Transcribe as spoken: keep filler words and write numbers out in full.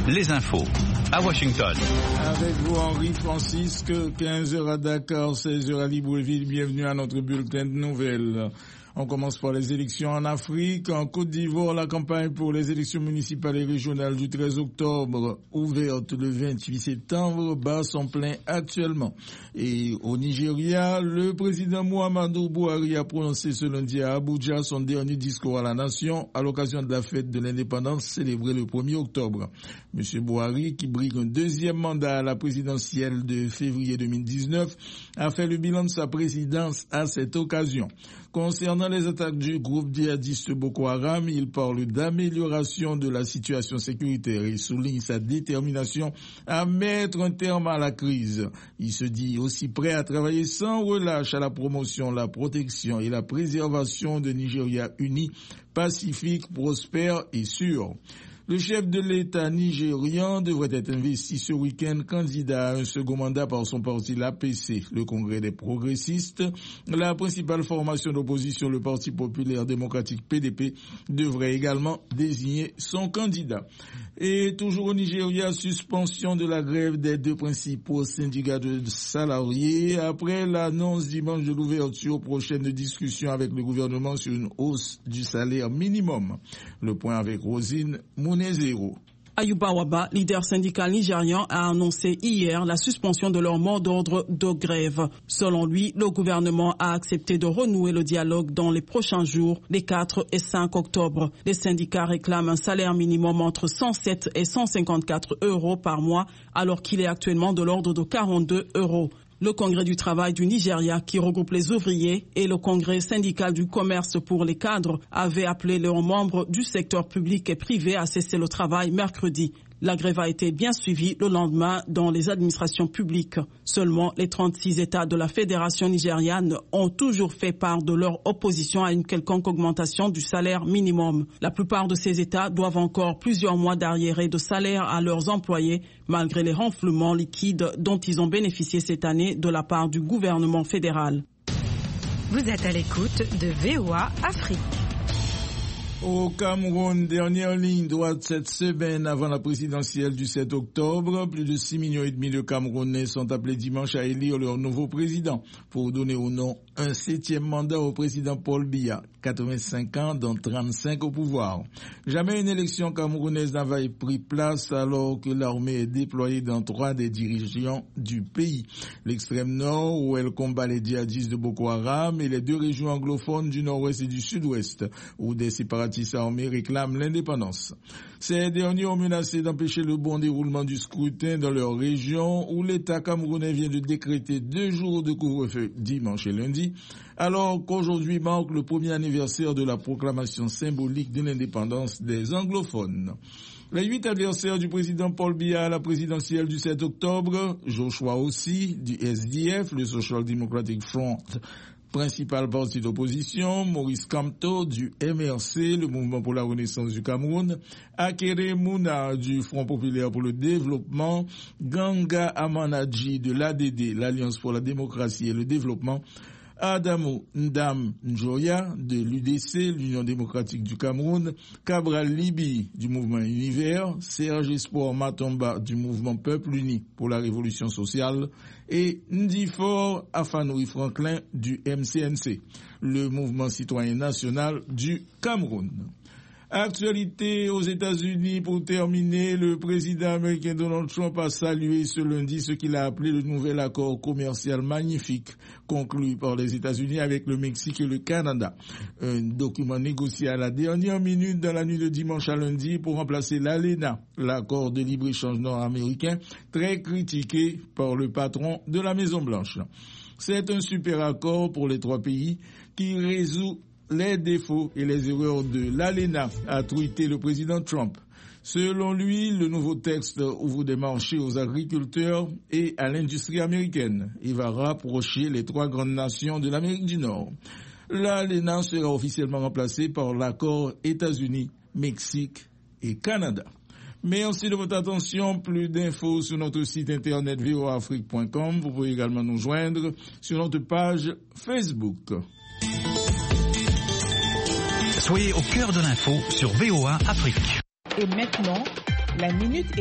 les infos à Washington. Avec vous Henri Francisque, quinze heures à Dakar, seize heures à Libreville. Bienvenue à notre bulletin de nouvelles. On commence par les élections en Afrique. En Côte d'Ivoire, la campagne pour les élections municipales et régionales du treize octobre, ouverte le vingt-huit septembre, bat son plein actuellement. Et au Nigeria, le président Muhammadu Buhari a prononcé ce lundi à Abuja son dernier discours à la nation à l'occasion de la fête de l'indépendance célébrée le premier octobre. Monsieur Buhari, qui brigue un deuxième mandat à la présidentielle de février deux mille dix-neuf, a fait le bilan de sa présidence à cette occasion. Concernant les attaques du groupe djihadiste Boko Haram, il parle d'amélioration de la situation sécuritaire et souligne sa détermination à mettre un terme à la crise. Il se dit aussi prêt à travailler sans relâche à la promotion, la protection et la préservation de Nigeria uni, pacifique, prospère et sûr. Le chef de l'État nigérian devrait être investi ce week-end candidat à un second mandat par son parti, l'A P C, le Congrès des progressistes. La principale formation d'opposition, le Parti populaire démocratique P D P, devrait également désigner son candidat. Et toujours au Nigeria, suspension de la grève des deux principaux syndicats de salariés après l'annonce dimanche de l'ouverture prochaine de discussions avec le gouvernement sur une hausse du salaire minimum. Le point avec Rosine Mounezero. Ayuba Waba, leader syndical nigérian, a annoncé hier la suspension de leur mot d'ordre de grève. Selon lui, le gouvernement a accepté de renouer le dialogue dans les prochains jours, les quatre et cinq octobre. Les syndicats réclament un salaire minimum entre cent sept et cent cinquante-quatre euros par mois, alors qu'il est actuellement de l'ordre de quarante-deux euros. Le Congrès du travail du Nigeria, qui regroupe les ouvriers, et le Congrès syndical du commerce pour les cadres avaient appelé leurs membres du secteur public et privé à cesser le travail mercredi. La grève a été bien suivie le lendemain dans les administrations publiques. Seulement, les trente-six États de la Fédération nigériane ont toujours fait part de leur opposition à une quelconque augmentation du salaire minimum. La plupart de ces États doivent encore plusieurs mois d'arriérés de salaire à leurs employés, malgré les renflouements liquides dont ils ont bénéficié cette année de la part du gouvernement fédéral. Vous êtes à l'écoute de V O A Afrique. Au Cameroun, dernière ligne droite cette semaine avant la présidentielle du sept octobre, plus de six millions et demi de Camerounais sont appelés dimanche à élire leur nouveau président pour donner au nom un septième mandat au président Paul Biya, quatre-vingt-cinq ans, dont trente-cinq au pouvoir. Jamais une élection camerounaise n'avait pris place alors que l'armée est déployée dans trois des régions du pays. L'extrême nord, où elle combat les djihadistes de Boko Haram, et les deux régions anglophones du nord-ouest et du sud-ouest, où des séparatistes armés réclament l'indépendance. Ces derniers ont menacé d'empêcher le bon déroulement du scrutin dans leur région, où l'État camerounais vient de décréter deux jours de couvre-feu dimanche et lundi, alors qu'aujourd'hui marque le premier anniversaire de la proclamation symbolique de l'indépendance des anglophones. Les huit adversaires du président Paul Biya à la présidentielle du sept octobre, Joshua aussi, du S D F, le Social Democratic Front, principal parti d'opposition, Maurice Kamto du M R C, le Mouvement pour la Renaissance du Cameroun, Akere Mouna du Front Populaire pour le Développement, Ganga Amanadji de l'A D D, l'Alliance pour la Démocratie et le Développement, Adamo Ndam Njoya de l'U D C, l'Union démocratique du Cameroun, Cabral Libi du mouvement Univers, Serge Espoir Matomba du mouvement Peuple Uni pour la Révolution sociale et Ndifor Afanoui Franklin du M C N C, le mouvement citoyen national du Cameroun. Actualité aux États-Unis pour terminer, le président américain Donald Trump a salué ce lundi ce qu'il a appelé le nouvel accord commercial magnifique conclu par les États-Unis avec le Mexique et le Canada. Un document négocié à la dernière minute dans la nuit de dimanche à lundi pour remplacer l'ALENA, l'accord de libre-échange nord-américain, très critiqué par le patron de la Maison-Blanche. C'est un super accord pour les trois pays qui résout les défauts et les erreurs de l'ALENA, a tweeté le président Trump. Selon lui, le nouveau texte ouvre des marchés aux agriculteurs et à l'industrie américaine et va rapprocher les trois grandes nations de l'Amérique du Nord. L'ALENA sera officiellement remplacée par l'accord États-Unis, Mexique et Canada. Merci de votre attention. Plus d'infos sur notre site internet v o a afrique point com. Vous pouvez également nous joindre sur notre page Facebook. Soyez au cœur de l'info sur V O A Afrique. Et maintenant, la minute